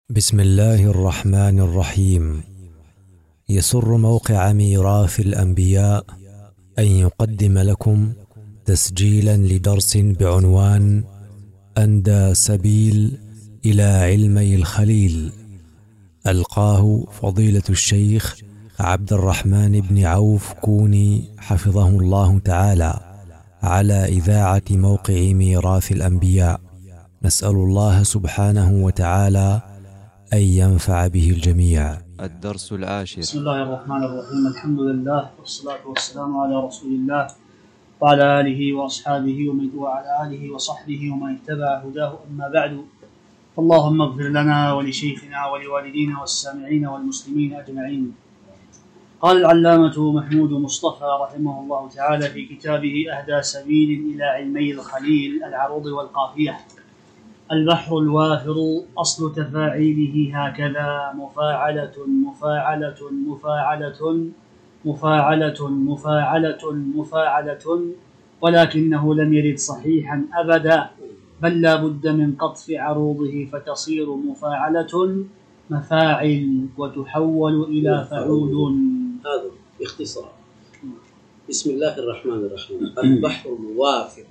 بسم الله الرحمن الرحيم. يسر موقع ميراث الأنبياء أن يقدم لكم تسجيلا لدرس بعنوان أندى سبيل إلى علمي الخليل، ألقاه فضيلة الشيخ عبد الرحمن بن عوف كوني حفظه الله تعالى على إذاعة موقع ميراث الأنبياء. نسأل الله سبحانه وتعالى أن ينفع به الجميع. الدرس العاشر. بسم الله الرحمن الرحيم. الحمد لله والصلاة والسلام على رسول الله وعلى آله وأصحابه وعلى آله وصحبه ومن اتبع هداه. أما بعد، اللهم اغفر لنا ولشيخنا ولوالدينا والسامعين والمسلمين أجمعين. قال العلامة محمود مصطفى رحمه الله تعالى في كتابه أهدى سبيل إلى علمي الخليل العروض والقافية: البحر الوافر أصل تفاعيله هكذا: مفاعلة مفاعلة مفاعلة مفاعلة مفاعلة مفاعلة، ولكنه لم يرد صحيحا أبدا، بل لا بد من قطف عروضه فتصير مفاعلة مفاعل وتحول إلى فعول. هذا باختصار. بسم الله الرحمن الرحيم. البحر الوافر.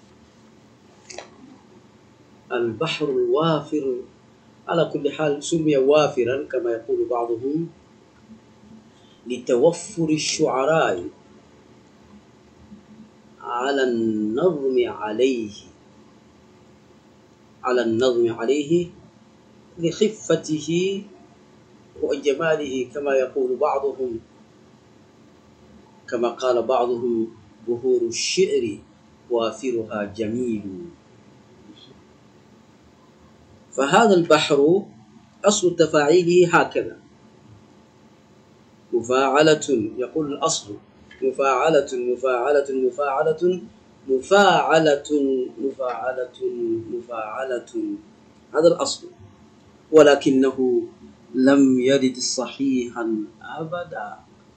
البحر الوافر على كل حال سمي وافرا كما يقول بعضهم لتوفر الشعراء على النظم عليه لخفته وجماله، كما يقول بعضهم، كما قال بعضهم: بهور الشعر وافرها جميل. فهذا البحر أصل تفاعيله هكذا: مفاعلة، يقول الأصل مفاعلة مفاعلة مفاعلة مفاعلة مفاعلة مفاعلة، هذا الأصل، ولكنه لم يرد صحيحا أبدا،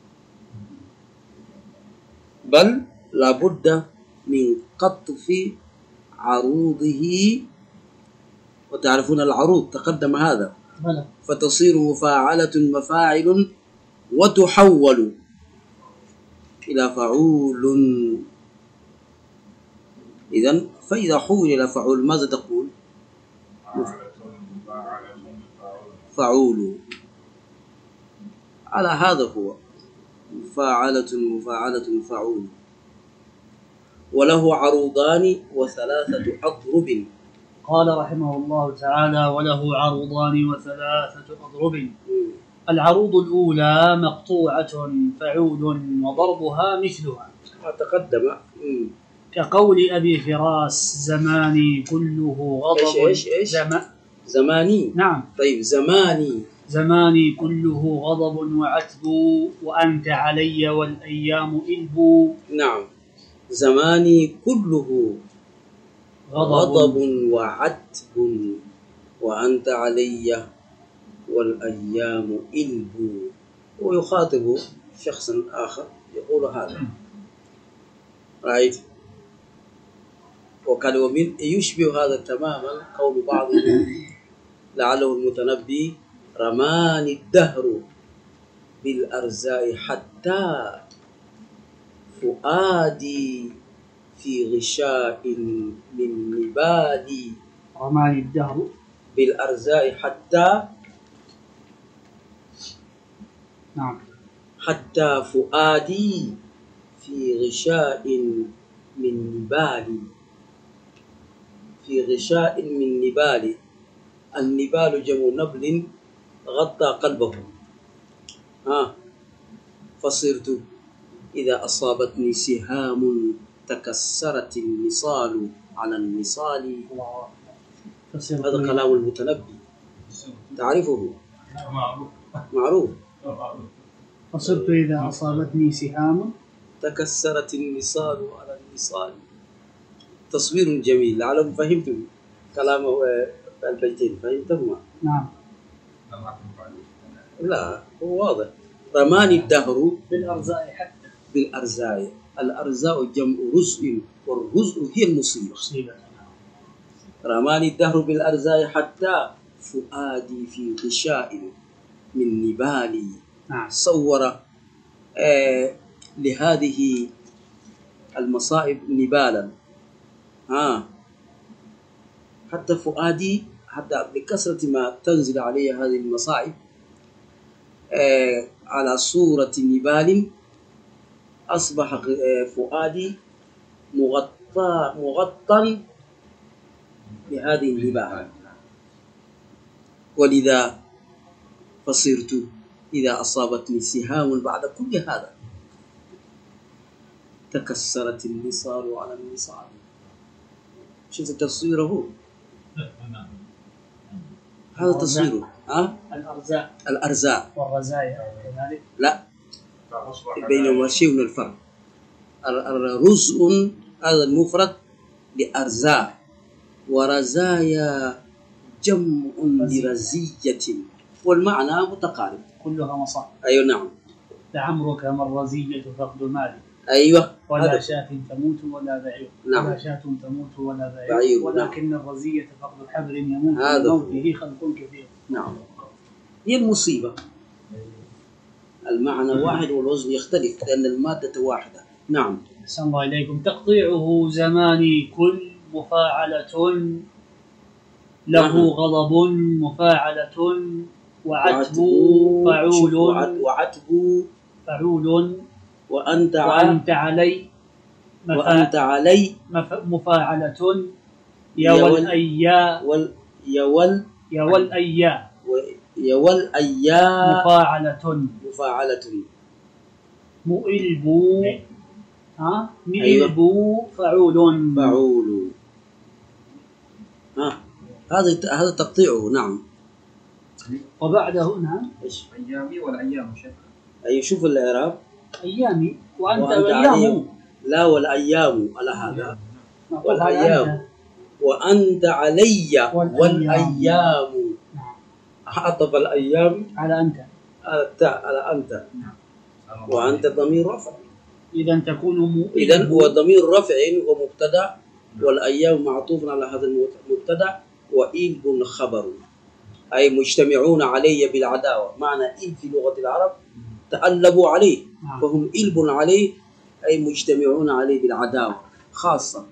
بل لابد من قطف عروضه. وتعرفون العروض تقدم هذا، فتصير مفاعلة مفاعل وتحول إلى فعول. إذن فإذا حول إلى فعول ماذا تقول؟ فعول. على هذا هو مفاعلة مفاعلة فعول. وله عروضان وثلاثة أضرب. قال رحمه الله تعالى: وله عروضان وثلاثة أضرب. العروض الأولى مقطوعة فعول وضربها مثلها ما تقدم، كقول أبي فراس: زماني كله غضب. إيش زماني. نعم. طيب، زماني كله غضب وعتب، وأنت علي والأيام إلب. نعم، زماني كله غضب وعتب، وأنت علي والأيام إلب. ويخاطب شخصا آخر يقول هذا، رأيت. وقال: ومن يشبه هذا تماما قول بعضهم لعله المتنبي: رماني الدهر بالأرزاء حتى فؤادي في غشاء من نبالي. رماني الدهر بالأرزاء حتى، نعم، حتى فؤادي في غشاء من نبالي. في غشاء من نبالي. النبال جمع نبل غطى قلبه. فصرت إذا أصابتني سهام تكسرت النصال على النصال. هذا كلام المتنبي، تعرفه، معروف. فصرت إذا أصابتني سهام تكسرت النصال على النصال. تصوير جميل، لعلكم فهمتم كلامه. البيتين فهمتهما؟ نعم. لا، هو واضح. رماني الدهر بالأرزاء حتى. بالأرزاء. الأرزاء جمع رزء، والرزء هي المصيبة. رماني الدهر بالأرزاء حتى فؤادي في غشاء من نبالي. نعم. صور لهذه المصائب نبالا. حتى فؤادي، حتى بكثرة ما تنزل علي هذه المصائب على صورة نبال، أصبح فؤادي مغطى بهذه النبال. ولذا فصرت إذا أصابتني سهام بعد كل هذا تكسرت النصال على النصال. شفت تصويره؟ هذا تصويره. الأرزاء والرزايا كذلك. لا، بينهما شيء من الفرق. رزء هذا المفرد لأرزاء، ورزايا جمع لرزية، والمعنى متقارب، كلها مصائب. أيوة نعم. لعمرك ما الرزية فقد مالي. أيوة. ولا شاة تموت ولا بعير. نعم. ولا شاة تموت ولا بعير. ولكن نعم. الرزية فقد حبر يموت بموته خلق كثير. نعم. هي المصيبة، المعنى واحد والوزن يختلف لأن المادة واحدة. نعم. أحسن الله إليكم. تقطيعه زماني كل مفاعلة له غضب مفاعلة وعتب فعول وعتب فعول وأنت علي مفاعلة يا والأيا مفاعلة مؤلب فعول. هذا تقطيعه. نعم. وبعده نعم أيامي والأيام شكرا. أي شوف الإعراب. أيامي وأنت أيام. لا، والأيام على هذا. والأيام وأنت علي والأيام. عطف الأيام على أنت، على أنت. وأنت ضمير رفع، إذا تكون إذن هو ضمير رفع ومبتدأ، والأيام معطوف على هذا المبتدأ، وإلب خبر، أي مجتمعون علي بالعداوة. معنى إلب في لغة العرب تألبوا عليه، فهم إلب عليه أي مجتمعون عليه بالعداوة خاصة.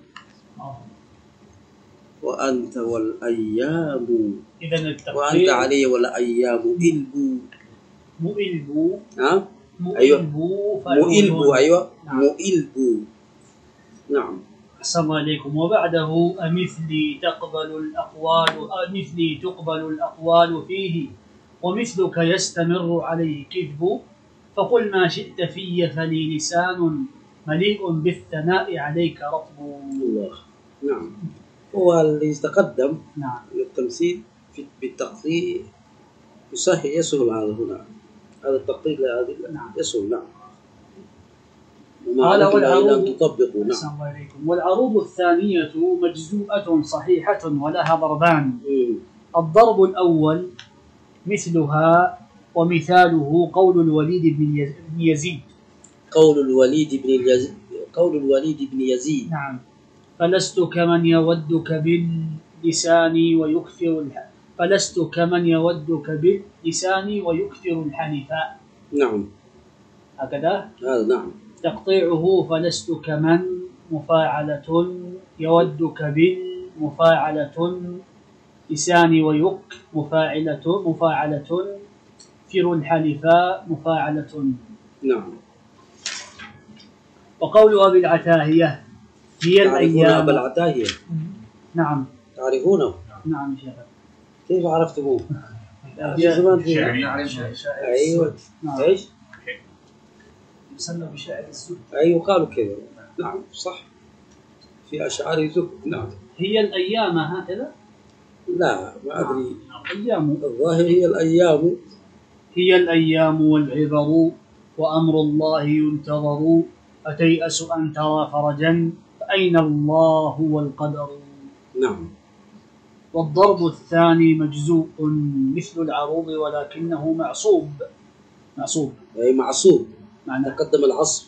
وأنت والأيام، وأنت علي والأيام إلب مؤلب. أيوة مؤلب. أيوة مؤلب. نعم. أحسن الله عليكم. وبعده أمثلي تقبل الأقوال فيه، ومثلك يستمر عليه كذب، فقل ما شئت في فلي لسان مليء بالثناء عليك رطب. الله. نعم. هو اللي تقدم. نعم. التمثيل بالتقطيع يسهل هذا هنا، هذا التقطيع نعم. يسهل. نعم. قال والعروض تطبقوا. نعم. والعروض الثانية مجزوءة صحيحة ولها ضربان. الضرب الأول مثلها ومثاله قول الوليد بن يزيد. قول الوليد بن يزيد. نعم. فلست كمن يودك باللسان ويكثر الحنفاء. نعم. هكذا. نعم. تقطيعه فلست كمن مفاعلة يودك بالمفاعلة لساني ويك مفاعلة فر الحلفاء مفاعلة. نعم. وقول أبي العتاهية هي الأيام. أبا العتاهية. نعم. تعرفونه؟ نعم شيخ. كيف عرفتموه؟ أيوة. إيش؟ يسمى بشاعر الزهد. أيوة قالوا كذا. نعم صح، في أشعار الزهد. نعم. هي الأيام هكذا؟ لا ما أدري. أيام. الظاهر هي الأيام والعبر وأمر الله ينتظر، أتيأس أن ترى فرجا فأين الله والقدر. نعم. والضرب الثاني مجزوء مثل العروض ولكنه معصوب. أي معصوب. معنى تقدم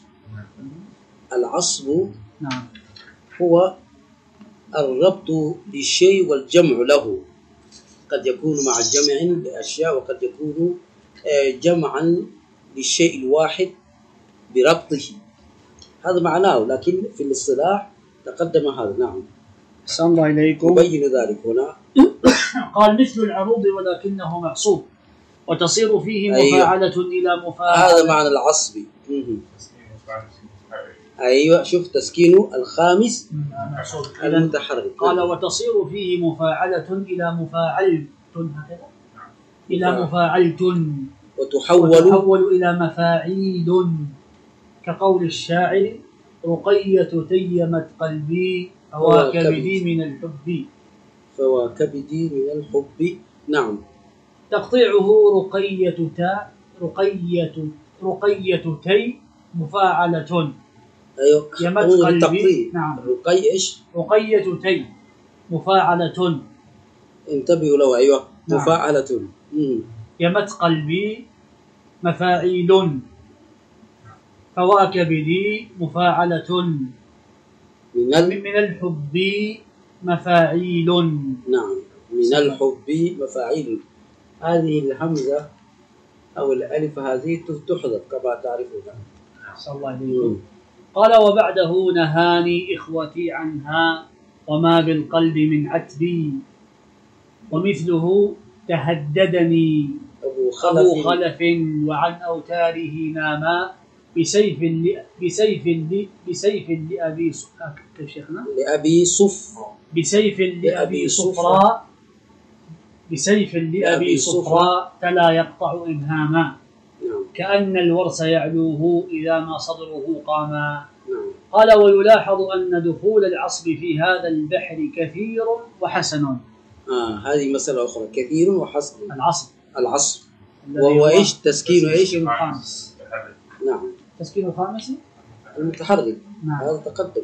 العصب. نعم. هو الربط بالشيء والجمع له. قد يكون مع جمع لأشياء، وقد يكون جمعا للشيء الواحد بربطه، هذا معناه، لكن في الاصطلاح تقدم هذا. نعم. أحسن الله إليكم. يبين ذلك هنا. قال مثل العروض ولكنه معصوب، وتصير فيه أيوة. مفاعلة إلى مفاعلة. هذا معنى العصب. أيوة، شوف تسكين الخامس المتحرك. قال وتصير فيه مفاعلة إلى مفاعلة، هكذا إلى مفاعلة، وتحول إلى مفاعيل، كقول الشاعر رقية تيمت قلبي فواكبدي من الحب. فواكبدي من الحب. نعم. تقطيعه رقية تي مفاعلة. أيوة، يمت قلبي. نعم. رقية تي مفاعلة. انتبهوا له. أيوة. نعم. مفاعلة. يمت قلبي مفاعيل، فواكبدي مفاعلة، من الحب مفاعيل. نعم، من الحب مفاعيل. هذه الهمزة أو الألف هذه تحذف كما تعرفون. صلى الله عليه. قال وبعده نهاني إخوتي عنها وما بالقلب من عتبي، ومثله تهددني أبو خلف وعن أوتاره ناما، بسيف لأبي كيف شيخنا؟ بسيف لأبي صفراء تلا يقطع إبهاما، كأن الورس يعلوه إذا ما صدره قاما. قال ويلاحظ أن دخول العصب في هذا البحر كثير وحسن. هذه مسألة أخرى، كثير وحسن. العصب وهو إيش؟ تسكين إيش؟ الخامس. نعم. تسكين الخامس المتحرك. نعم. هذا تقدم.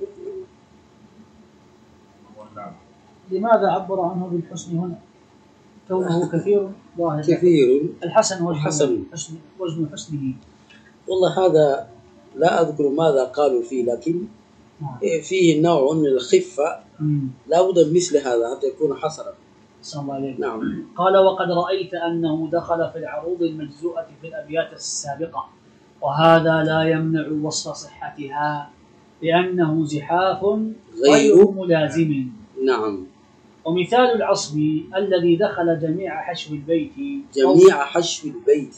لماذا عبر عنه بالحسن هنا؟ كونه كثير ظاهر. كثير. الحسن وزن حسنه. والله هذا لا أذكر ماذا قالوا فيه، لكن فيه نوع من الخفة، لا بد مثل هذا حتى يكون حسنا. صلى الله عليه. نعم. قال وقد رأيت أنه دخل في العروض المجزوءة في الأبيات السابقة، وهذا لا يمنع وصف صحتها لأنه زحاف غير ملازم. نعم. ومثال العصب الذي دخل جميع حشو البيت. جميع حشو البيت.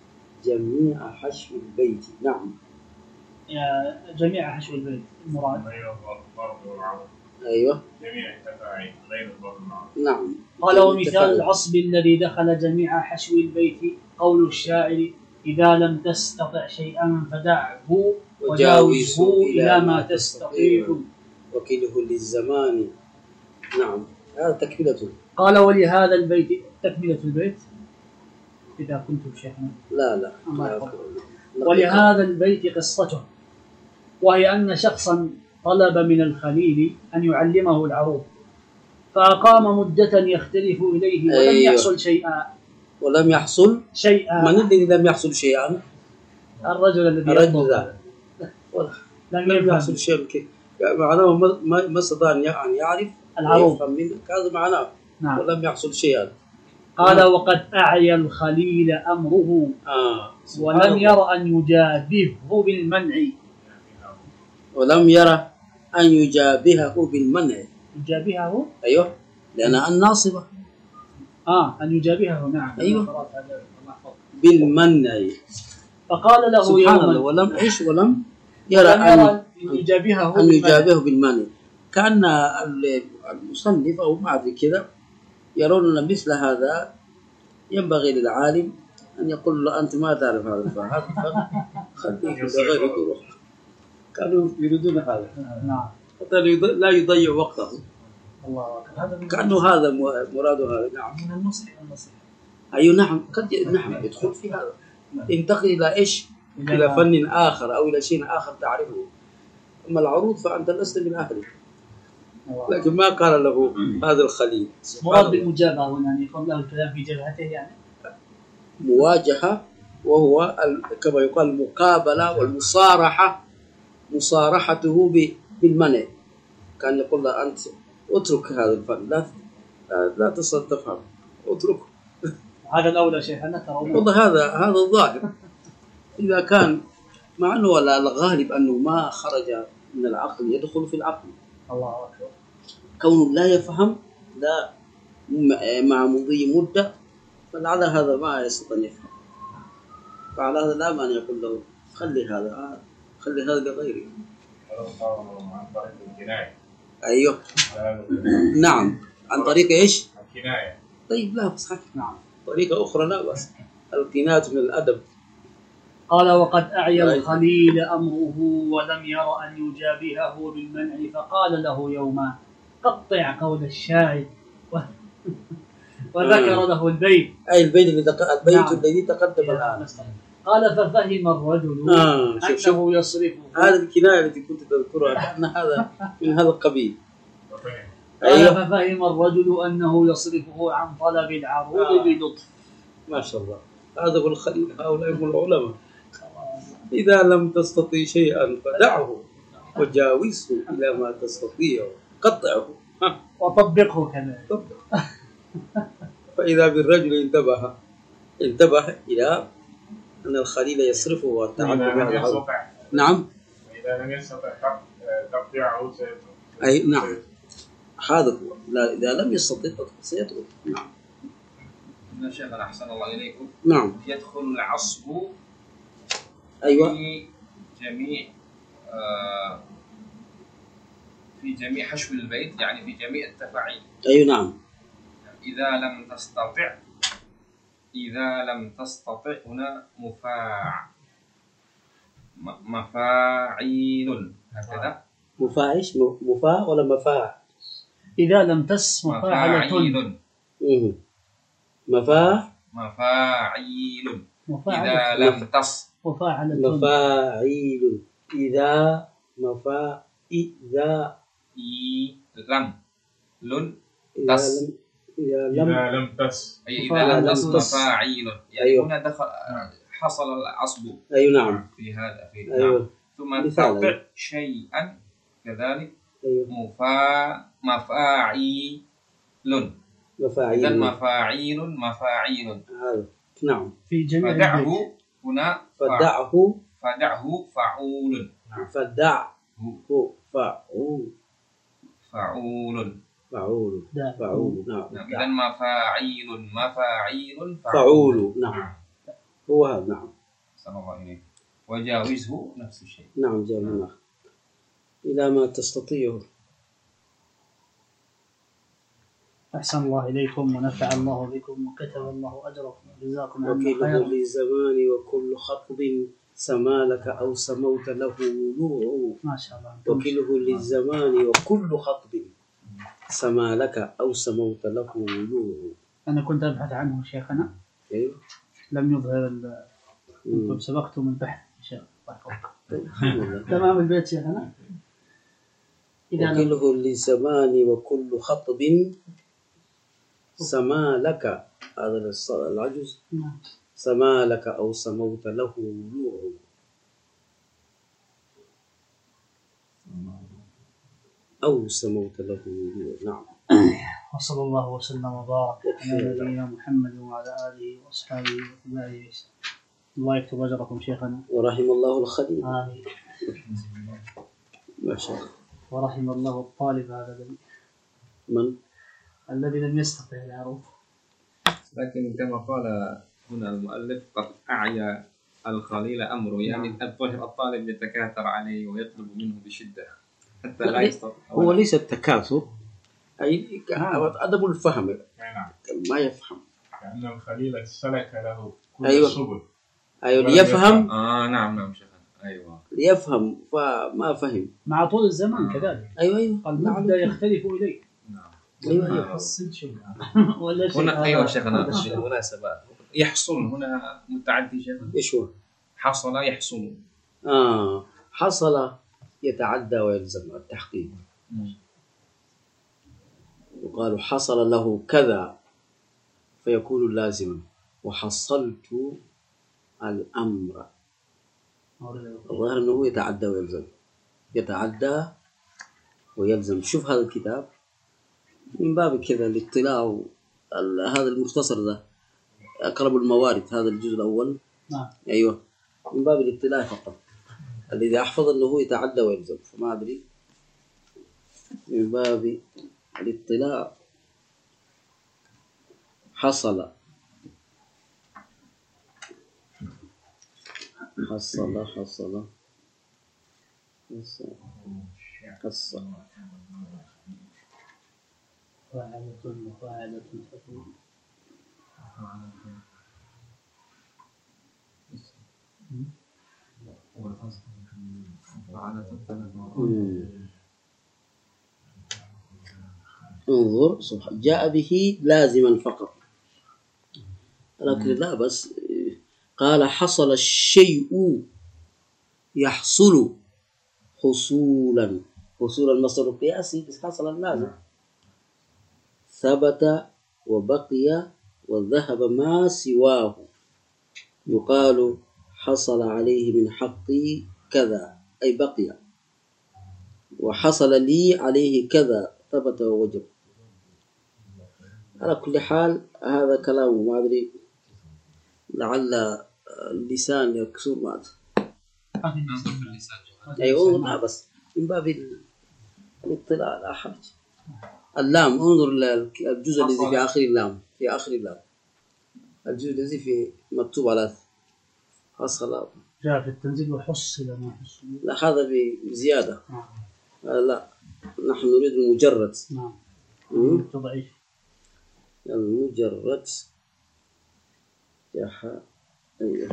نعم. جميع حشو البيت المراد. أيوة. جميع التفاعيل غير الضرب. نعم. قال ومثال العصب الذي دخل جميع حشو البيت قول الشاعر إذا لم تستطع شيئا فدعه وجاوزه إلى ما تستطيع، وكله للزمان. نعم. هذا تكملته. قال ولهذا البيت تكملة البيت إذا كنت شيخنا. لا. ولهذا البيت قصته، وهي أن شخصا طلب من الخليل أن يعلمه العروض، فأقام مدة يختلف إليه ولم يحصل شيئا. من الذي لم يحصل شيئا؟ الرجل الذي لم يحصل شيئا. معناه ما استطاع أن يعرف العروض. هذا معناه. نعم. ولم يحصل شيئا. قال وقد أعيا الخليل أمره ولم ير أن يجابهه بالمنع. يجابهه. أيوه، لأنها الناصبة. أن يجابهه. نعم. أيوه. بالمنع. فقال له سبحان الله. ولم يرى أن يجابهه بالمنع. كأن المصنف أو بعد كذا يرون أن مثل هذا ينبغي للعالم أن يقول له أنت ما تعرف هذا الفن، خليك غير يروح. كانوا يريدون هذا. نعم. حتى لا يضيع وقته. الله أكبر. كأنه هذا مراد هذا. نعم. من النصح. أيوة. نعم. قد يدخل في هذا. انتقل إلى إيش؟ إلى فن آخر أو إلى شيء آخر تعرفه. أما العروض فأنت لست من أهله. لكن ما قال له هذا الخليل. مراد بالمجابهة هنا يعني يقول له الكلام في جبهته، يعني مواجهة، وهو كما يقال المقابلة والمصارحة، مصارحته بالمنع. كان يقول له أنت اترك هذا الفن، لا تستطيع تفهم، اتركه. هذا الأولى شيخنا ترى. والله هذا الظاهر. إذا كان مع أنه الغالب أنه ما خرج من العقل يدخل في العقل. الله أكبر. كونه لا يفهم لا مع مضي مدة، فلعل هذا ما يستطيع أن يفهم، فعلى هذا لا مانع يقول له خلي هذا لغيري. عن طريق الكناية. أيوه نعم، عن طريق إيش؟ الكناية. طيب لا بس نعم، طريقة أخرى لا بس، الكناية من الأدب. قال وقد أعيا الخليل أمره ولم ير أن يجابهه بالمنع، فقال له يوما قطع قول الشاعر وذكر له البيت. أي البيت الذي تقدم الآن. قال ففهم الرجل أنه يصرفه. هذه الكناية التي كنت تذكرها كأن هذا من هذا القبيل. قال ففهم الرجل أنه يصرفه عن طلب العروض بلطف. ما شاء الله، هذا هو الخليل، هؤلاء هم العلماء. إذا لم تستطيع شيئا فدعه وجاوزه إلى ما تستطيع، قطعه وطبقه كذلك. فإذا بالرجل انتبه إلى أن الخليل يصرفه والتعبد مع العروض. نعم. وإذا لم يستطع تقطيعه أي نعم، هذا هو. لا إذا لم يستطع سيترك. نعم. يا شيخنا أحسن الله إليكم. نعم. يدخل العصب أيوة. في جميع حشو البيت، يعني في جميع التفاعيل. أيوة نعم. إذا لم تستطع هنا مفاعيل هكذا. مفاعش مفاع ولا مفاع؟ إذا لم تس مفاعيل. مفاعيل. إذا لم تس مفاعيل. إذا لم تس مفاعيل. يعني هنا دخل حصل العصب. أيوة نعم. في هذا أيوة. نعم. ثم تقطع شيئا كذلك. أيوة. مفاعيل. مفاعيل. هذا نعم. في جميع فدعه هنا. فدعه فعول. فدعه فعول. نعم. إذا مفاعيل فعول. نعم. هو هذا. نعم. صلى الله عليه. وجاوزه نفس الشيء. نعم جاوزنا إلى ما تستطيع. أحسن الله إليكم ونفع الله بكم وكتب الله أجركم وجزاكم الله خيرا. وكله للزمان وكل خطب سما لك أو سموت له ولوع. ما شاء الله. وكله للزمان وكل خطب سما لك أو سموت له ولوع. أنا كنت أبحث عنه شيخنا. أيوه. لم يظهر أنتم سبقتم البحث إن شاء الله. تمام البيت شيخنا. وكله للزمان وكل خطب سما لك، هذا العجز. سما لك أو سموت له ولوع. أو سموت له ولوع. نعم. وصلى الله وسلم وبارك على نبينا محمد وعلى آله وأصحابه وأتباعه. الله يكتب أجركم شيخنا. ورحم الله الخليل. آمين. ما شاء الله. ورحم الله الطالب هذا الذي لم يستطع العروض. لكن كما قال هنا المؤلف قد أعيا الخليل أمره، يعني الظاهر الطالب يتكاثر عليه ويطلب منه بشدة حتى لا يستطيع. هو ليس التكاثر، أي أدب الفهم. نعم. ما يفهم. كأن الخليل سلك له كل أيوة. السبل. أيوة ليفهم. نعم شيخنا. أيوة. ليفهم فما فهم. مع طول الزمان كذلك. أيوة. المبدأ يختلف إليه. نعم. أيوة. يحصل شيء ولا شيء. هنا أيوة شيخنا بالمناسبة يحصل هنا متعدي شيخنا. إيش هو؟ حصل يحصل. حصل يتعدى ويلزم التحقيق. وقالوا حصل له كذا فيكون لازما، وحصلت الأمر. الظاهر أنه يتعدى ويلزم. يتعدى ويلزم. شوف هذا الكتاب من باب كذا الاطلاع هذا المختصر ده أقرب الموارد، هذا الجزء الأول. نعم. أيوه، من باب الاطلاع فقط. الذي أحفظ أنه يتعدى ويلزم، فما أدري، من باب الاطلاع. حصل حصل حصل حصل فاعلة وفاعلة تفعل. انظر جاء به لازما فقط، لكن لا بس قال حصل الشيء يحصل حصولا، حصول المصدر القياسي بس حصل اللازم. ثبت وبقي وذهب ما سواه، يقال حصل عليه من حقي كذا أي بقي، وحصل لي عليه كذا ثبت ووجب. على كل حال هذا كلام ما أدري، لعل اللسان يكسر ما أدري. أيوه لا بس من باب الاطلاع لا حرج. اللام، انظر الجزء الذي في آخر اللام، في آخر اللام الجزء الذي في مكتوب على حصل، جاء في التنزيل وحصل ما حصل. لا هذا بزيادة. لا نحن نريد المجرد. نعم. ضعيف. المجرد أيوه.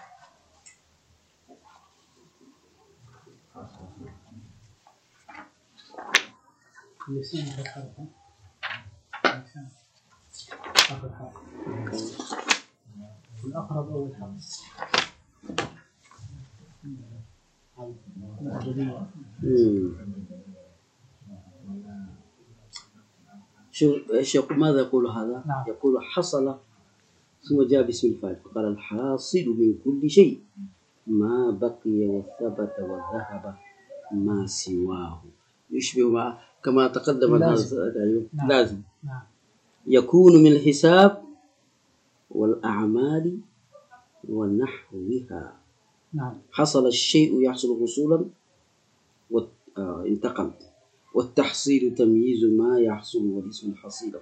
اللسان في الحرف، آخر حرف، الأقرب أو الحرف. شو ايش يقول؟ ماذا يقول هذا؟ نعم. يقول حصل ثم جاء باسم الفاعل فقال الحاصل من كل شيء ما بقي وثبت وذهب ما سواه، يشبه ما كما تقدم لازم. نعم. لازم. نعم. يكون من الحساب والأعمال ونحوها. نعم. حصل الشيء يحصل حصولا انتقل، والتحصيل تمييز ما يحصل والاسم الحصيلة.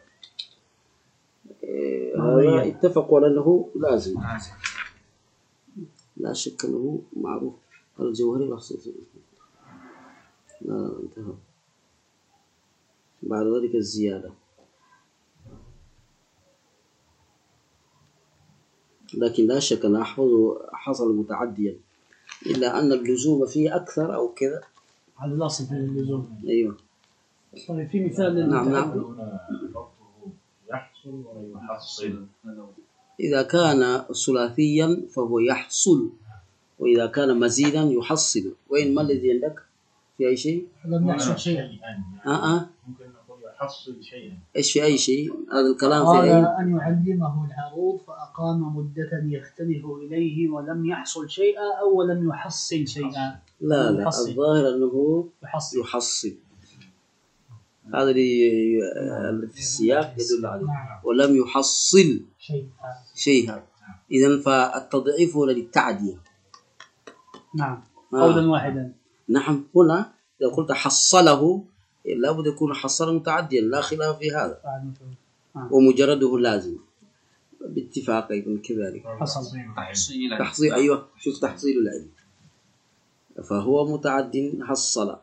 هذا اتفقوا على أنه لازم، لا شك أنه معروف. الجوهري الأصلي لا انتهى، بعد ذلك الزيادة، لكن لا شك أن أحفظه حصل متعديا، إلا أن اللزوم فيه أكثر أو كذا على الأصل في اللزوم. أيوه. طيب في مثال نعم. يحصل ويحصل. إذا كان ثلاثيا فهو يحصل، وإذا كان مزيدا يحصل. وين ما الذي عندك في أي شيء؟ لم يحصل شيئا. ممكن نقول يحصل شيئا. إيش في أي شيء؟ هذا الكلام قال في أي؟ أن يعلمه العروض فأقام مدة يختلف إليه ولم يحصل شيئا أو ولم يحصل شيئا. لا الظاهر أنه يحصل. هذا اللي في السياق يدل عليه. ولم يحصل شيئا. إذن فالتضعيف هنا للتعدية. نعم. قولا واحدا. نعم. هنا إذا قلت حصله لابد يكون حصل متعديا، لا خلاف في هذا. ومجرده لازم باتفاق أيضا كذلك. تحصيل. أيوة شوف تحصيل العلم، فهو متعد حصل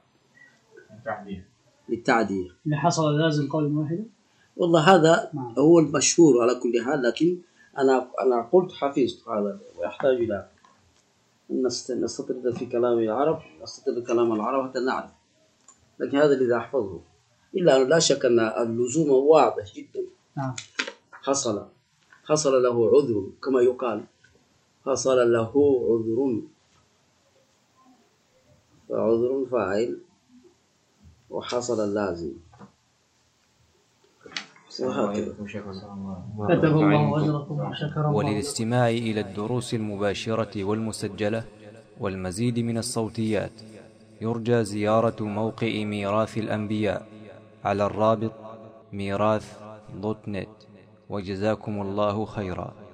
للتعدية. اللي حصل لازم قولا واحدا. والله هذا هو المشهور على كل حال، لكن أنا قلت حفظت هذا ويحتاج إلى أن نستطرد في كلام العرب، نستطرد كلام العرب حتى نعرف، لكن هذا الذي أحفظه. إلا أنه لا شك أن اللزوم واضح جدا. حصل له عذر كما يقال، حصل له عذر، فعذر فاعل وحصل اللازم. وللاستماع إلى الدروس المباشرة والمسجلة والمزيد من الصوتيات يرجى زيارة موقع ميراث الأنبياء على الرابط ميراث.net. وجزاكم الله خيرا.